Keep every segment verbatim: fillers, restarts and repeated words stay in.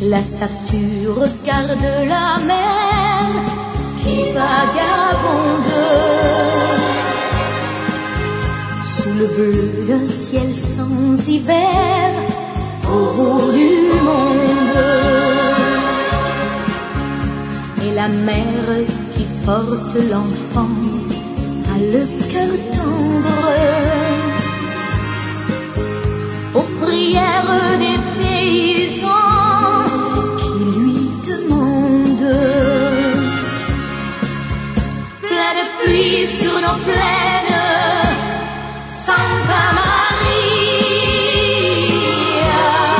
La statue regarde la mer qui vagabonde sous le bleu d'un ciel sans hiver au bout du monde. Et la mère qui porte l'enfant a le cœur tendre aux prières des paysans qui lui demandent. Plein de pluie sur nos plaines, Santa Maria.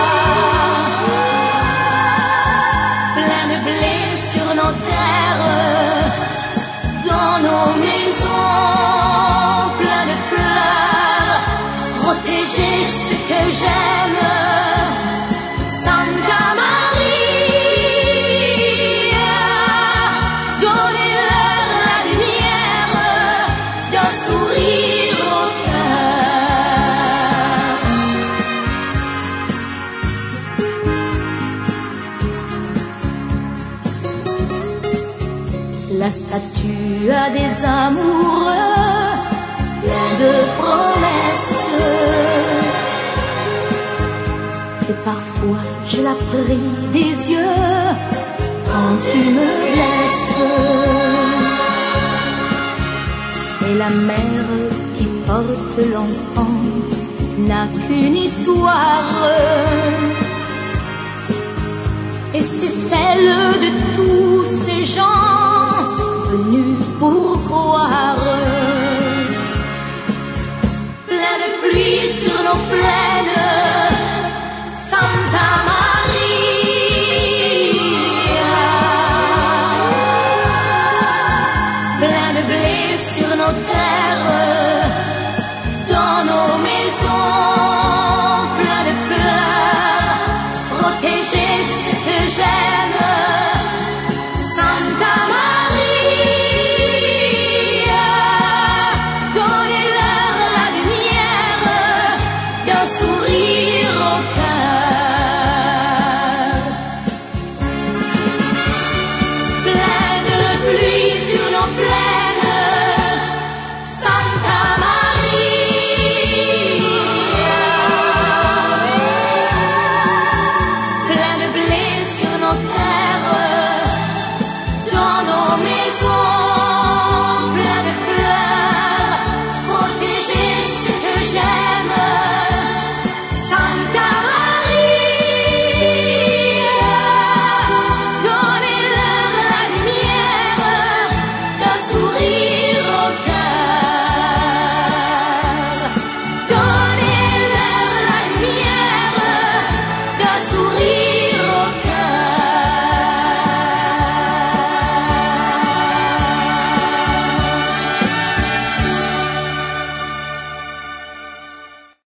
Plein de blé sur nos terres, dans nos maisons, plein de fleurs, protéger ce que j'aime. Santa Maria, donnez-leur la lumière d'un sourire au cœur. La statue a des amoureux pleins de promesses. Et parfois je la prie des yeux quand tu me blesses. Et la mère qui porte l'enfant n'a qu'une histoire, et c'est celle de tous ces gens venus pour croire. Plein de pluie sur nos plaines,